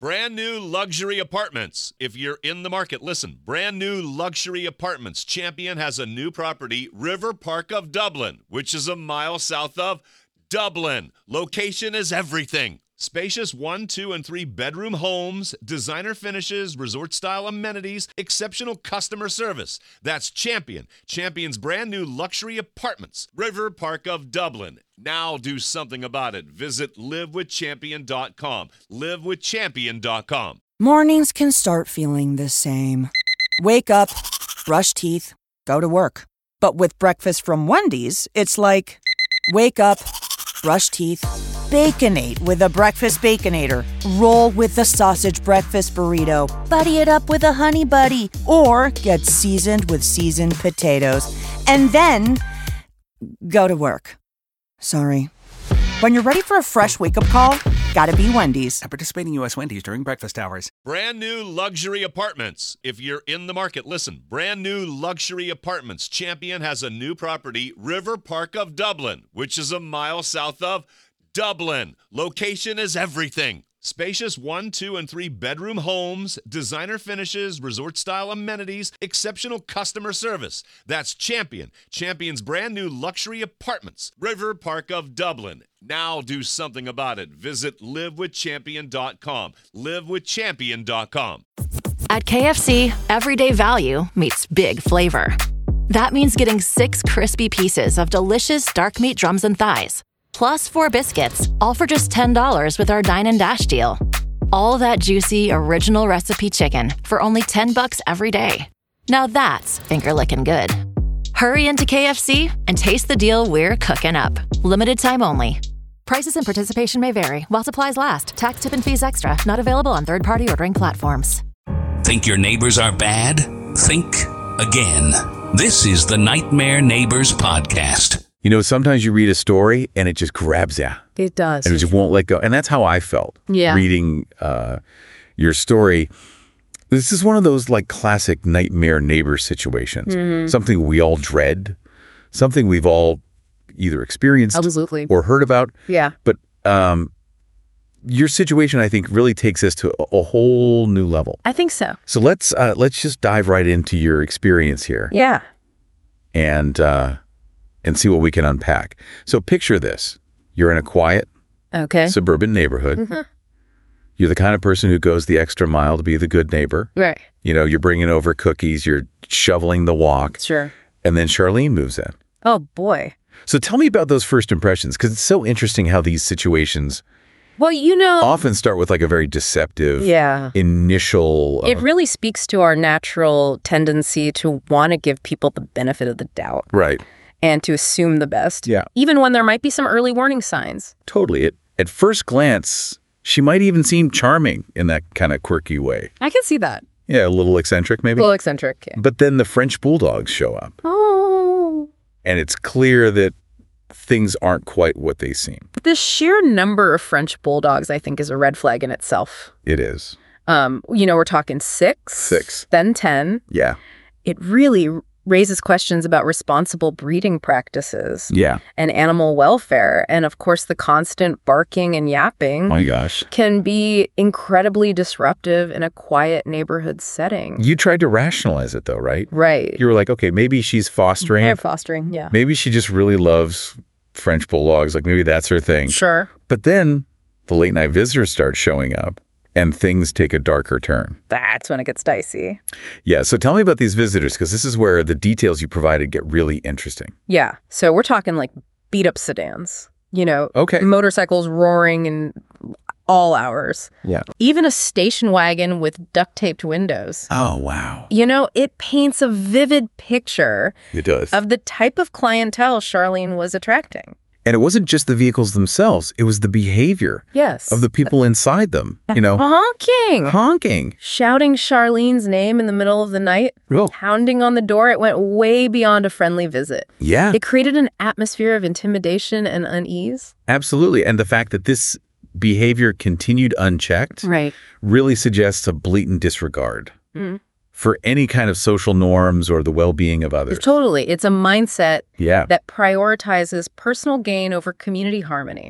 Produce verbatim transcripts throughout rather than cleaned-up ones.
Brand new luxury apartments. If you're in the market, listen. Brand new luxury apartments. Champion has a new property, River Park of Dublin, which is a mile south of Dublin. Location is everything. Spacious one, two, and three bedroom homes, designer finishes, resort-style amenities, exceptional customer service. That's Champion. Champion's brand new luxury apartments. River Park of Dublin. Now do something about it. Visit live with champion dot com. live with champion dot com. Mornings can start feeling the same. Wake up, brush teeth, go to work. But with breakfast from Wendy's, it's like, wake up, brush teeth, Baconate with a breakfast Baconator. Roll with the sausage breakfast burrito. Buddy it up with a honey buddy. Or get seasoned with seasoned potatoes. And then go to work. Sorry. When you're ready for a fresh wake-up call, gotta be Wendy's. At participating U S Wendy's during breakfast hours. Brand new luxury apartments. If you're in the market, listen. Brand new luxury apartments. Champion has a new property, River Park of Dublin, which is a mile south of Dublin. Location is everything. Spacious one, two, and three bedroom homes, designer finishes, resort-style amenities, exceptional customer service. That's Champion. Champion's brand new luxury apartments. River Park of Dublin. Now do something about it. Visit live with champion dot com. live with champion dot com. At K F C, everyday value meets big flavor. That means getting six crispy pieces of delicious dark meat drums and thighs, plus four biscuits, all for just ten dollars with our Dine and Dash deal. All that juicy, original recipe chicken for only ten bucks every day. Now that's finger-licking good. Hurry into K F C and taste the deal we're cooking up. Limited time only. Prices and participation may vary while supplies last. Tax, tip, and fees extra. Not available on third-party ordering platforms. Think your neighbors are bad? Think again. This is the Nightmare Neighbors Podcast. You know, sometimes you read a story and it just grabs you. It does. And it just won't let go. And that's how I felt yeah. reading uh, your story. This is one of those like classic nightmare neighbor situations. Mm-hmm. Something we all dread. Something we've all either experienced Absolutely. or heard about. Yeah. But um, your situation, I think, really takes us to a, a whole new level. I think so. So let's uh, let's just dive right into your experience here. Yeah. And... Uh, and see what we can unpack. So picture this. You're in a quiet, okay. suburban neighborhood. Mm-hmm. You're the kind of person who goes the extra mile to be the good neighbor. Right. You know, you're bringing over cookies, you're shoveling the walk. Sure. And then Charlene moves in. Oh, boy. So tell me about those first impressions, because it's so interesting how these situations well, you know, often start with like a very deceptive yeah. initial... Uh, it really speaks to our natural tendency to want to give people the benefit of the doubt. Right. And to assume the best. Yeah. Even when there might be some early warning signs. Totally. It, at first glance, she might even seem charming in that kind of quirky way. I can see that. Yeah, a little eccentric maybe. A little eccentric, yeah. But then the French bulldogs show up. Oh. And it's clear that things aren't quite what they seem. The sheer number of French bulldogs, I think, is a red flag in itself. It is. Um, you know, we're talking six. Six. Then ten. Yeah. It really raises questions about responsible breeding practices. Yeah. And animal welfare. And of course, the constant barking and yapping. My gosh. Can be incredibly disruptive in a quiet neighborhood setting. You tried to rationalize it though, right? Right. You were like, okay, maybe she's fostering. They're fostering, yeah. Maybe she just really loves French bulldogs. Like maybe that's her thing. Sure. But then the late night visitors start showing up. And things take a darker turn. That's when it gets dicey. Yeah, so tell me about these visitors, because this is where the details you provided get really interesting. Yeah, so we're talking like beat-up sedans, you know, okay. motorcycles roaring in all hours. Yeah. Even a station wagon with duct-taped windows. Oh, wow. You know, it paints a vivid picture it does. of the type of clientele Charlene was attracting. And it wasn't just the vehicles themselves. It was the behavior yes. of the people inside them, you know. Honking. Honking. Shouting Charlene's name in the middle of the night. Oh. Pounding on the door. It went way beyond a friendly visit. Yeah. It created an atmosphere of intimidation and unease. Absolutely. And the fact that this behavior continued unchecked right. really suggests a blatant disregard. Mm. For any kind of social norms or the well-being of others. Totally. It's a mindset yeah. that prioritizes personal gain over community harmony.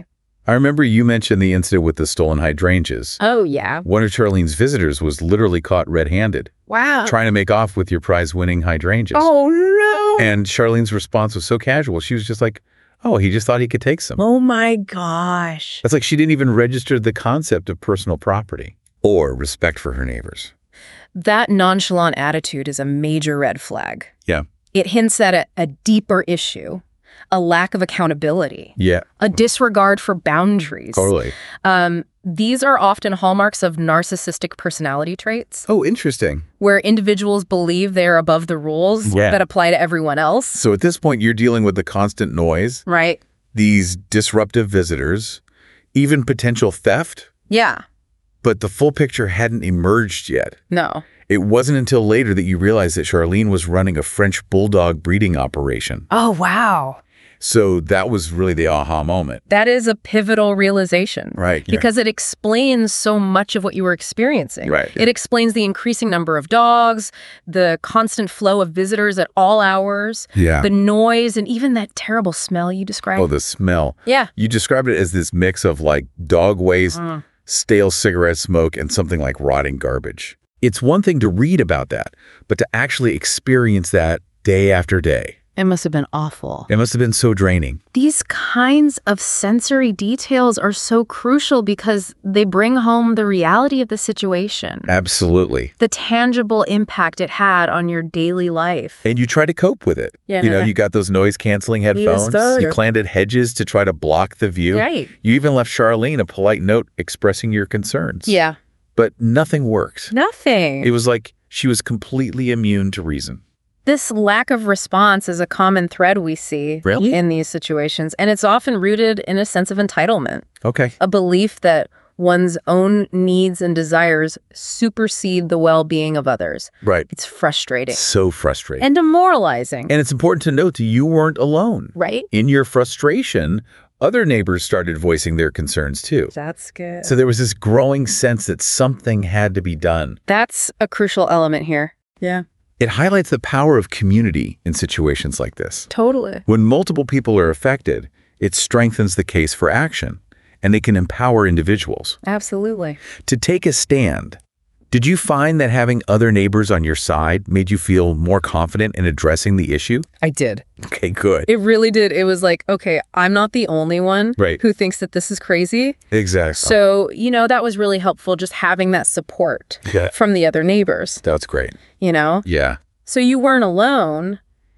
I remember you mentioned the incident with the stolen hydrangeas. Oh, yeah. One of Charlene's visitors was literally caught red-handed, Wow. trying to make off with your prize-winning hydrangeas. Oh, no. And Charlene's response was so casual. She was just like, oh, he just thought he could take some. Oh, my gosh. That's like she didn't even register the concept of personal property or respect for her neighbors. That nonchalant attitude is a major red flag. Yeah. It hints at a, a deeper issue, a lack of accountability, Yeah. a disregard for boundaries. Totally. Um, these are often hallmarks of narcissistic personality traits, Oh, interesting. where individuals believe they're above the rules Yeah. that apply to everyone else. So at this point, you're dealing with the constant noise, Right? these disruptive visitors, even potential theft, Yeah. but the full picture hadn't emerged yet. No. It wasn't until later that you realized that Charlene was running a French bulldog breeding operation. Oh, wow. So that was really the aha moment. That is a pivotal realization. Right. Because it explains so much of what you were experiencing. Right. It explains the increasing number of dogs, the constant flow of visitors at all hours, Yeah. the noise, and even that terrible smell you described. Oh, the smell. Yeah. You described it as this mix of like dog waste, Mm. stale cigarette smoke, and something like rotting garbage. It's one thing to read about that, but to actually experience that day after day. It must have been awful. It must have been so draining. These kinds of sensory details are so crucial because they bring home the reality of the situation, Absolutely. the tangible impact it had on your daily life. And you try to cope with it. Yeah. You know, you got those noise-canceling headphones. sir. You planted hedges to try to block the view. Right. You even left Charlene a polite note expressing your concerns. Yeah. But nothing worked. Nothing. It was like she was completely immune to reason. This lack of response is a common thread we see Really? in these situations, and it's often rooted in a sense of entitlement, Okay. a belief that one's own needs and desires supersede the well-being of others. Right. It's frustrating So frustrating. and demoralizing, And it's important to note that you weren't alone. right? In your frustration, other neighbors started voicing their concerns too. That's good. So there was this growing sense that something had to be done. That's a crucial element here. Yeah, It highlights the power of community in situations like this. totally. When multiple people are affected, it strengthens the case for action, and it can empower individuals Absolutely. to take a stand. Did you find that having other neighbors on your side made you feel more confident in addressing the issue? I did. Okay, good. It really did. It was like, okay, I'm not the only one Right. who thinks that this is crazy. Exactly. So, you know, that was really helpful, just having that support Yeah. from the other neighbors, That's great. you know? Yeah, So you weren't alone.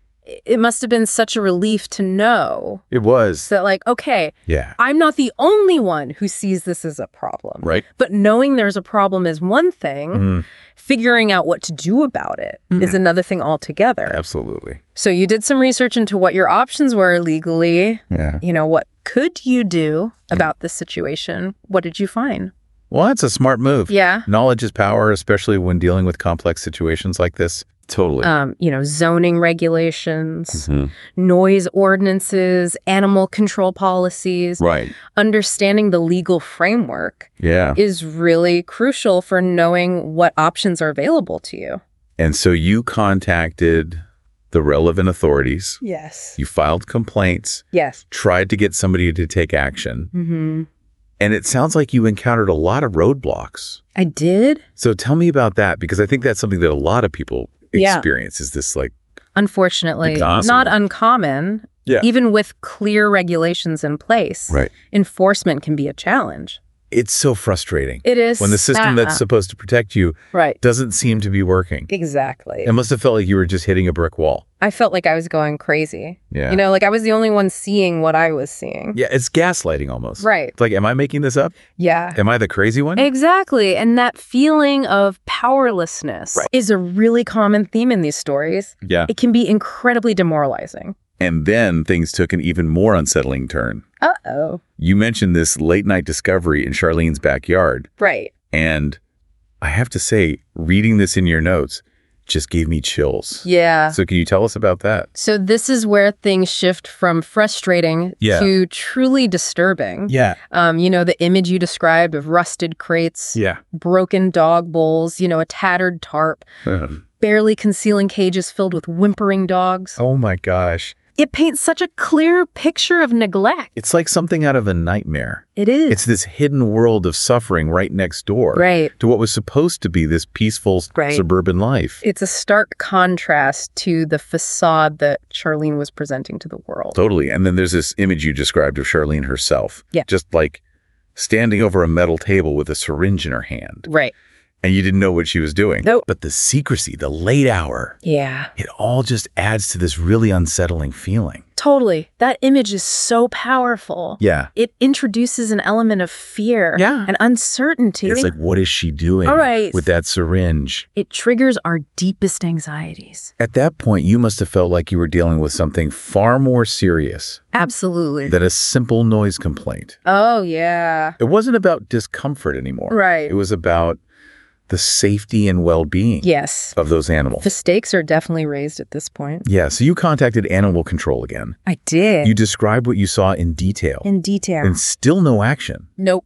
It must have been such a relief to know it was. that, like, okay, Yeah. I'm not the only one who sees this as a problem. Right. But knowing there's a problem is one thing. Mhm. Figuring out what to do about it is another thing altogether. Absolutely. So you did some research into what your options were legally. Yeah. You know, what could you do about this situation? What did you find? Well, that's a smart move. Yeah. Knowledge is power, especially when dealing with complex situations like this. Totally. Um, you know, zoning regulations, Mhm. noise ordinances, animal control policies. Right. Understanding the legal framework Yeah. is really crucial for knowing what options are available to you. And so you contacted the relevant authorities. Yes. You filed complaints, Yes. tried to get somebody to take action. Mm-hmm. And it sounds like you encountered a lot of roadblocks. I did. So tell me about that, because I think that's something that a lot of people Yeah. experience is this like, Unfortunately, Constantly. not uncommon. Yeah. Even with clear regulations in place, right. enforcement can be a challenge. It's so frustrating It is. when the system Ah, that's supposed to protect you right. doesn't seem to be working. Exactly. It must have felt like you were just hitting a brick wall. I felt like I was going crazy. Yeah. You know, like I was the only one seeing what I was seeing. Yeah, it's gaslighting almost. Right. It's like, am I making this up? Yeah. Am I the crazy one? Exactly. And that feeling of powerlessness Right. is a really common theme in these stories. Yeah. It can be incredibly demoralizing. And then things took an even more unsettling turn. Uh-oh. You mentioned this late night discovery in Charlene's backyard. Right. And I have to say, reading this in your notes just gave me chills. Yeah. So can you tell us about that? So this is where things shift from frustrating Yeah. to truly disturbing. Yeah. Um, you know, the image you described of rusted crates, Yeah. broken dog bowls, you know, a tattered tarp, barely concealing cages filled with whimpering dogs. Oh my gosh. It paints such a clear picture of neglect. It's like something out of a nightmare. It is. It's this hidden world of suffering right next door Right. to what was supposed to be this peaceful Right. suburban life. It's a stark contrast to the facade that Charlene was presenting to the world. Totally. And then there's this image you described of Charlene herself. Yeah. Just like standing over a metal table with a syringe in her hand. Right. And you didn't know what she was doing. Nope. But the secrecy, the late hour, Yeah. it all just adds to this really unsettling feeling. Totally. That image is so powerful. Yeah. It introduces an element of fear Yeah. and uncertainty. It's like, what is she doing All right. with that syringe? It triggers our deepest anxieties. At that point, you must have felt like you were dealing with something far more serious Absolutely. than a simple noise complaint. Oh, yeah. It wasn't about discomfort anymore. Right. It was about the safety and well-being Yes. of those animals. The stakes are definitely raised at this point. Yeah, so you contacted Animal Control again. I did. You described what you saw in detail. In detail. And still no action. Nope.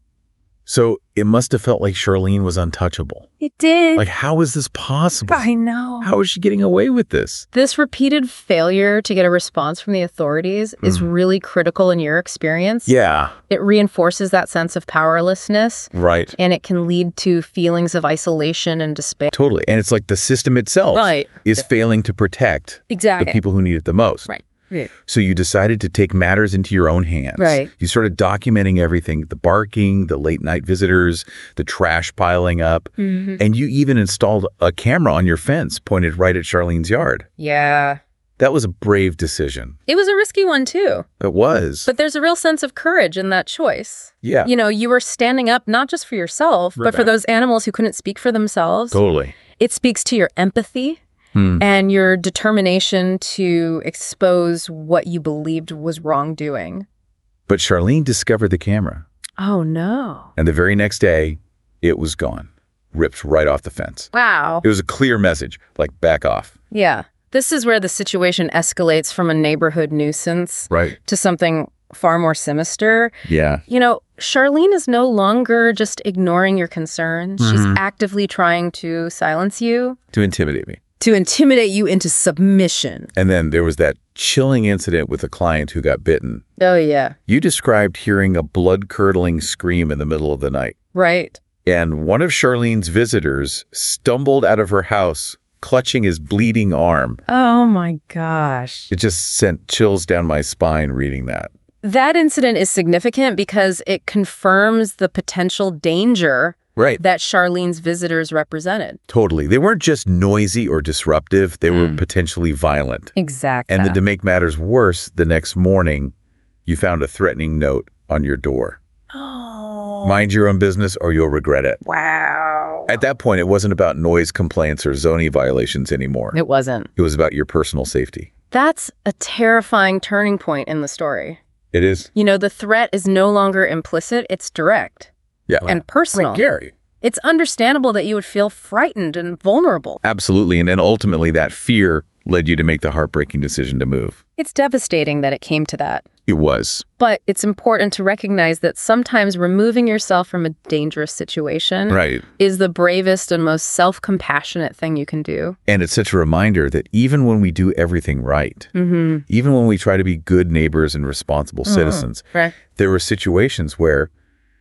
So it must have felt like Charlene was untouchable. It did. Like, how is this possible? I know. How is she getting away with this? This repeated failure to get a response from the authorities is really critical in your experience. Yeah, It reinforces that sense of powerlessness, right. and it can lead to feelings of isolation and despair. Totally. And it's like the system itself Right. is failing to protect Exactly. the people who need it the most. Right. So you decided to take matters into your own hands. Right. You started documenting everything, the barking, the late night visitors, the trash piling up. Mm-hmm. And you even installed a camera on your fence pointed right at Charlene's yard. Yeah. That was a brave decision. It was a risky one, too. It was. But there's a real sense of courage in that choice. Yeah. You know, you were standing up not just for yourself, but for Right. those animals who couldn't speak for themselves. Totally. It speaks to your empathy Hmm. and your determination to expose what you believed was wrongdoing. But Charlene discovered the camera. Oh, no. And the very next day, it was gone, ripped right off the fence. Wow. It was a clear message, like, back off. Yeah. This is where the situation escalates from a neighborhood nuisance Right. to something far more sinister. Yeah. You know, Charlene is no longer just ignoring your concerns. She's actively trying to silence you, To intimidate me. to intimidate you into submission. And then there was that chilling incident with a client who got bitten. Oh, yeah. You described hearing a blood-curdling scream in the middle of the night. Right. And one of Charlene's visitors stumbled out of her house, clutching his bleeding arm. Oh, my gosh. It just sent chills down my spine reading that. That incident is significant because it confirms the potential danger Right. that Charlene's visitors represented. Totally. They weren't just noisy or disruptive. They were potentially violent. Exactly. And then to make matters worse, the next morning, you found a threatening note on your door. Oh. Mind your own business or you'll regret it. Wow. At that point, it wasn't about noise complaints or zoning violations anymore. It wasn't. It was about your personal safety. That's a terrifying turning point in the story. It is. You know, the threat is no longer implicit, it's direct Yeah. and personal. Gary. It's understandable that you would feel frightened and vulnerable. Absolutely. And then ultimately, that fear led you to make the heartbreaking decision to move. It's devastating that it came to that. It was. But it's important to recognize that sometimes removing yourself from a dangerous situation Right. is the bravest and most self-compassionate thing you can do. And it's such a reminder that even when we do everything right, Mm-hmm. even when we try to be good neighbors and responsible citizens, Right. there were situations where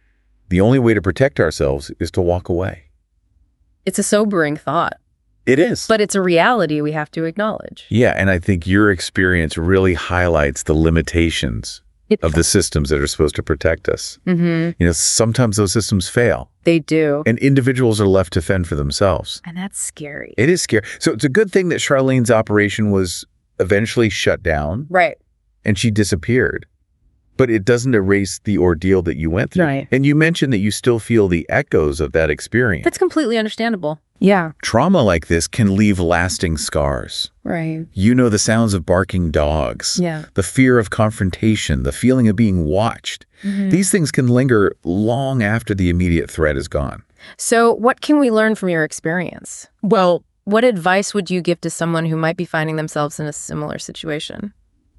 the only way to protect ourselves is to walk away. It's a sobering thought, It is. but it's a reality we have to acknowledge. Yeah, and I think your experience really highlights the limitations It, of the systems that are supposed to protect us. mm-hmm. You know, sometimes those systems fail, They do. and individuals are left to fend for themselves. And that's scary. It is scary. So it's a good thing that Charlene's operation was eventually shut down Right. and she disappeared. But it doesn't erase the ordeal that you went through. Right. And you mentioned that you still feel the echoes of that experience. That's completely understandable. Yeah. Trauma like this can leave lasting scars. Right. You know the sounds of barking dogs, Yeah. the fear of confrontation, the feeling of being watched. Mm-hmm. These things can linger long after the immediate threat is gone. So what can we learn from your experience? Well, What advice would you give to someone who might be finding themselves in a similar situation?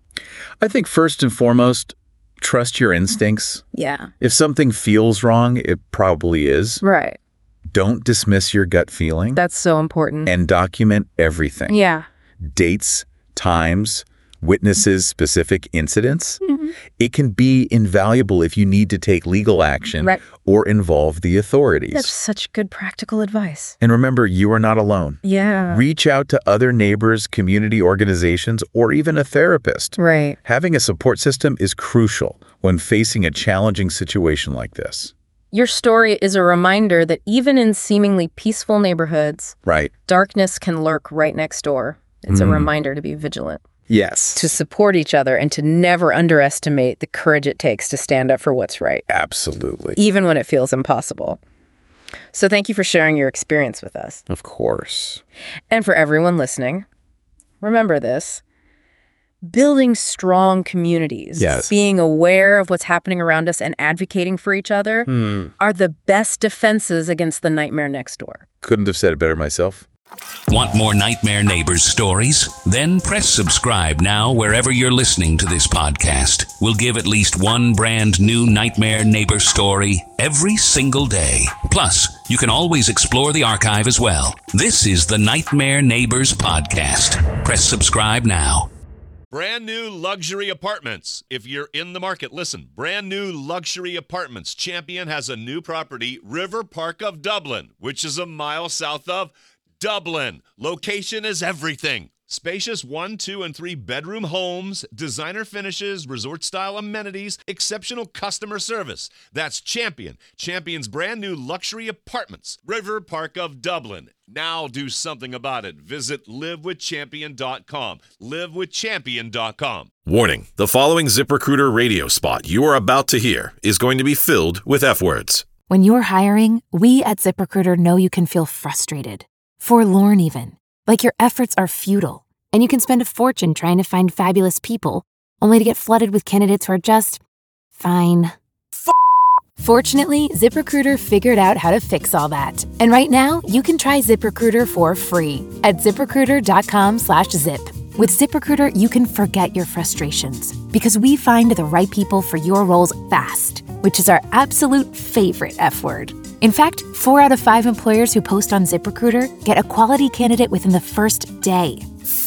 I think first and foremost, trust your instincts. Yeah. If something feels wrong, it probably is. Right. Don't dismiss your gut feeling That's so important. and document everything. Yeah. Dates, times, witnesses specific incidents. Mm-hmm. It can be invaluable if you need to take legal action Right. or involve the authorities. That's such good practical advice. And remember, you are not alone. Yeah. Reach out to other neighbors, community organizations, or even a therapist. Right. Having a support system is crucial when facing a challenging situation like this. Your story is a reminder that even in seemingly peaceful neighborhoods, Right. darkness can lurk right next door. It's a reminder to be vigilant, Yes. to support each other, and to never underestimate the courage it takes to stand up for what's right, Absolutely. even when it feels impossible. So thank you for sharing your experience with us. Of course. And for everyone listening, remember this. Building strong communities, Yes. being aware of what's happening around us and advocating for each other are the best defenses against the nightmare next door. Couldn't have said it better myself. Want more Nightmare Neighbors stories? Then press subscribe now wherever you're listening to this podcast. We'll give at least one brand new Nightmare Neighbor story every single day. Plus, you can always explore the archive as well. This is the Nightmare Neighbors podcast. Press subscribe now. Brand new luxury apartments. If you're in the market, listen. Brand new luxury apartments. Champion has a new property, River Park of Dublin, which is a mile south of Dublin. Location is everything. Spacious one, two, and three bedroom homes, designer finishes, resort-style amenities, exceptional customer service. That's Champion. Champion's brand new luxury apartments. River Park of Dublin. Now do something about it. Visit live with champion dot com. live with champion dot com. Warning, the following ZipRecruiter radio spot you are about to hear is going to be filled with F words. When you're hiring, we at ZipRecruiter know you can feel frustrated, forlorn even, like your efforts are futile, and you can spend a fortune trying to find fabulous people, only to get flooded with candidates who are just fine. F- Fortunately, ZipRecruiter figured out how to fix all that. And right now, you can try ZipRecruiter for free at ZipRecruiter.com slash zip. With ZipRecruiter, you can forget your frustrations because we find the right people for your roles fast, which is our absolute favorite F word. In fact, four out of five employers who post on ZipRecruiter get a quality candidate within the first day.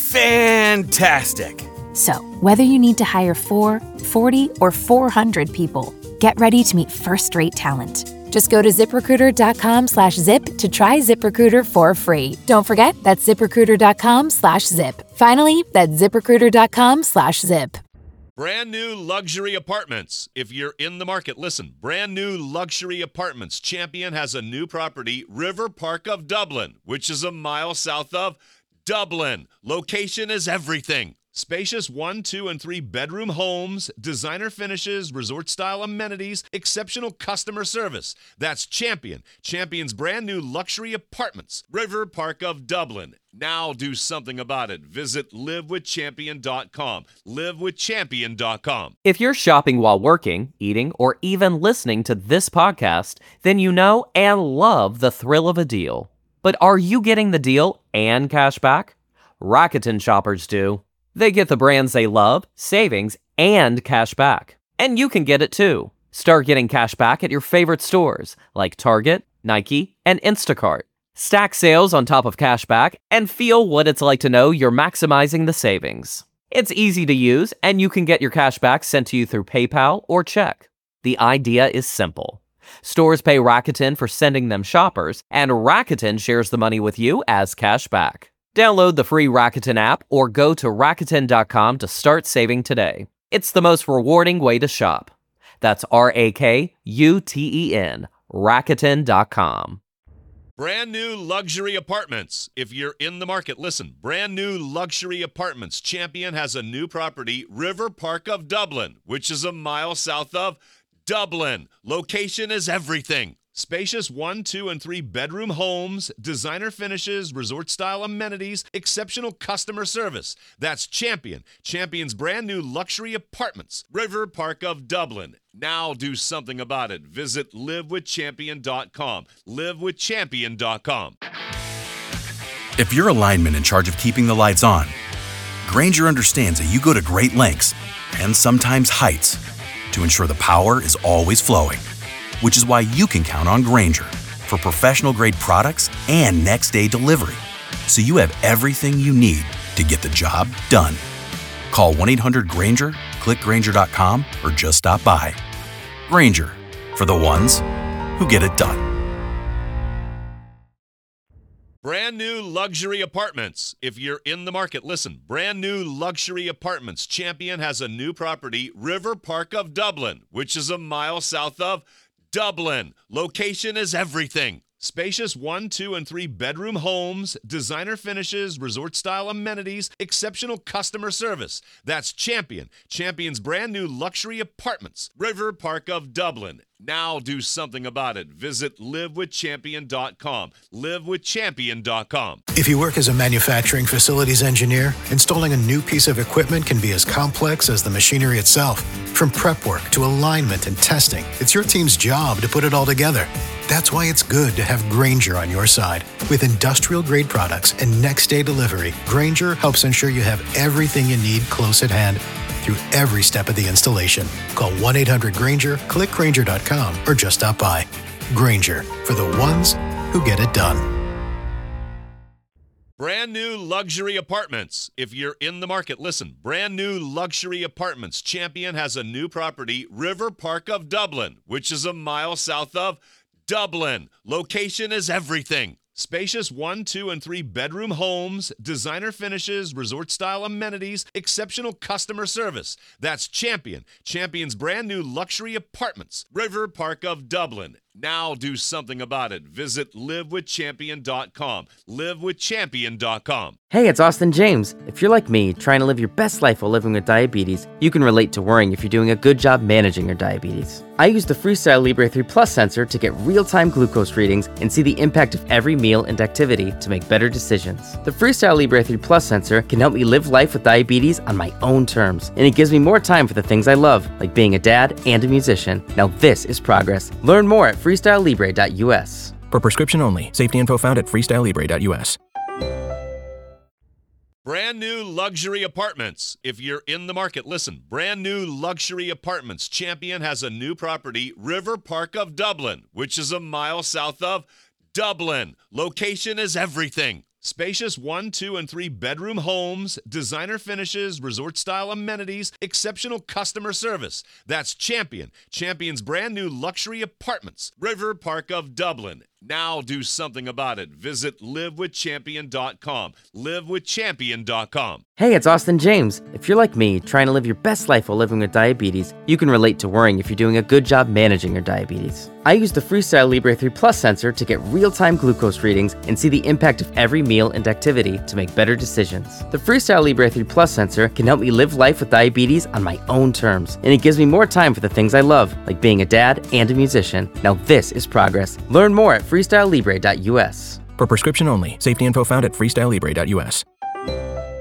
Fantastic. So, whether you need to hire four, forty, or four hundred people, get ready to meet first-rate talent. Just go to ZipRecruiter.com slash zip to try ZipRecruiter for free. Don't forget, that's ZipRecruiter.com slash zip. Finally, that's ZipRecruiter.com slash zip. Brand new luxury apartments. If you're in the market, listen. Brand new luxury apartments. Champion has a new property, River Park of Dublin, which is a mile south of Dublin. Location is everything. Spacious one, two, and three bedroom homes, designer finishes, resort-style amenities, exceptional customer service. That's Champion. Champion's brand new luxury apartments. River Park of Dublin. Now do something about it. Visit live with champion dot com. live with champion dot com. If you're shopping while working, eating, or even listening to this podcast, then you know and love the thrill of a deal. But are you getting the deal and cash back? Rakuten shoppers do. They get the brands they love, savings, and cash back. And you can get it too. Start getting cash back at your favorite stores like Target, Nike, and Instacart. Stack sales on top of cash back and feel what it's like to know you're maximizing the savings. It's easy to use, and you can get your cash back sent to you through PayPal or check. The idea is simple. Stores pay Rakuten for sending them shoppers, and Rakuten shares the money with you as cash back. Download the free Rakuten app or go to Rakuten dot com to start saving today. It's the most rewarding way to shop. That's R A K U T E N, Rakuten dot com. Brand new luxury apartments. If you're in the market, listen. Brand new luxury apartments. Champion has a new property, River Park of Dublin, which is a mile south of Dublin. Location is everything. Spacious one, two, and three bedroom homes, designer finishes, resort-style amenities, exceptional customer service. That's Champion. Champion's brand new luxury apartments. River Park of Dublin. Now do something about it. Visit live with champion dot com. live with champion dot com. If you're a lineman in charge of keeping the lights on, Grainger understands that you go to great lengths, and sometimes heights, to ensure the power is always flowing. Which is why you can count on Grainger for professional-grade products and next-day delivery, so you have everything you need to get the job done. Call one eight hundred Granger, click Granger dot com, or just stop by. Granger, for the ones who get it done. Brand new luxury apartments. If you're in the market, listen. Brand new luxury apartments. Champion has a new property, River Park of Dublin, which is a mile south of Dublin. Location is everything. Spacious one, two, and three bedroom homes, designer finishes, resort-style amenities, exceptional customer service. That's Champion. Champion's brand new luxury apartments, River Park of Dublin. Now do something about it. Visit live with champion dot com. live with champion dot com. If you work as a manufacturing facilities engineer, installing a new piece of equipment can be as complex as the machinery itself. From prep work to alignment and testing, it's your team's job to put it all together. That's why it's good to have Granger on your side. With industrial-grade products and next-day delivery, Granger helps ensure you have everything you need close at hand through every step of the installation. Call one eight hundred Granger, click Granger dot com, or just stop by. Granger, for the ones who get it done. Brand new luxury apartments. If you're in the market, listen. Brand new luxury apartments. Champion has a new property, River Park of Dublin, which is a mile south of Dublin. Location is everything. Spacious one, two, and three bedroom homes, designer finishes, resort-style amenities, exceptional customer service. That's Champion. Champion's brand new luxury apartments, River Park of Dublin. Now do something about it. Visit live with champion dot com. live with champion dot com. Hey, it's Austin James. If you're like me, trying to live your best life while living with diabetes, you can relate to worrying if you're doing a good job managing your diabetes. I use the Freestyle Libre three Plus sensor to get real-time glucose readings and see the impact of every meal and activity to make better decisions. The Freestyle Libre three Plus sensor can help me live life with diabetes on my own terms, and it gives me more time for the things I love, like being a dad and a musician. Now this is progress. Learn more at freestyle libre dot u s. For prescription only. Safety info found at freestyle libre dot u s. Brand new luxury apartments. If you're in the market, listen. Brand new luxury apartments. Champion has a new property, River Park of Dublin, which is a mile south of Dublin. Location is everything. Spacious one, two, and three bedroom homes, designer finishes, resort-style amenities, exceptional customer service. That's Champion. Champion's brand new luxury apartments, River Park of Dublin. Now do something about it. Visit live with champion dot com. live with champion dot com. Hey, it's Austin James. If you're like me, trying to live your best life while living with diabetes, you can relate to worrying if you're doing a good job managing your diabetes. I use the Freestyle Libre three Plus sensor to get real-time glucose readings and see the impact of every meal and activity to make better decisions. The Freestyle Libre three Plus sensor can help me live life with diabetes on my own terms, and it gives me more time for the things I love, like being a dad and a musician. Now this is progress. Learn more at freestyle libre dot u s. For prescription only. Safety info found at freestyle libre dot u s.